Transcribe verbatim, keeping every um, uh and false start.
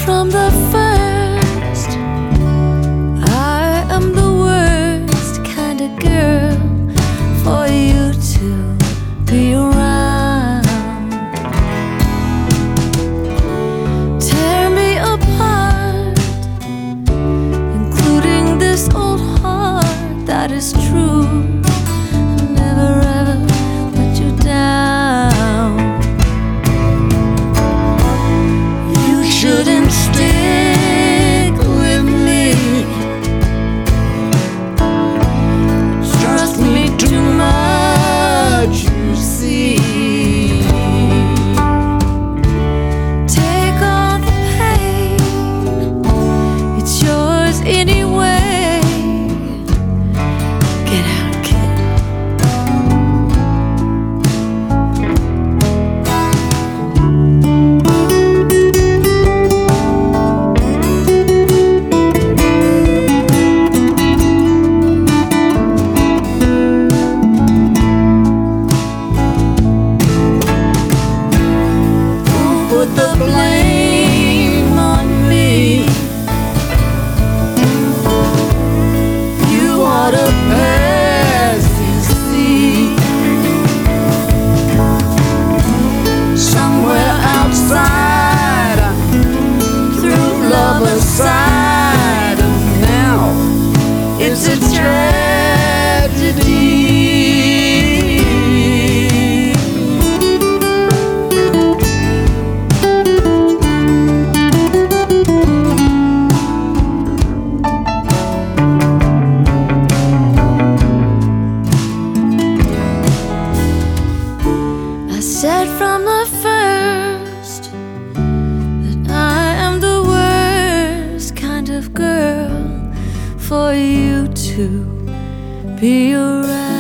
from the first, I am the worst kind of girl for you to be around. Tear me apart, including this old heart that is true. Never ever let you down. You shouldn't stick with me. Trust me too much, you see. Take all the pain, it's yours anyway. Get out, kid. Put the blame on me. You ought to pass, you see. Somewhere outside, through love aside, and now it's a tragedy. I said from the first that I am the worst kind of girl for you to be around.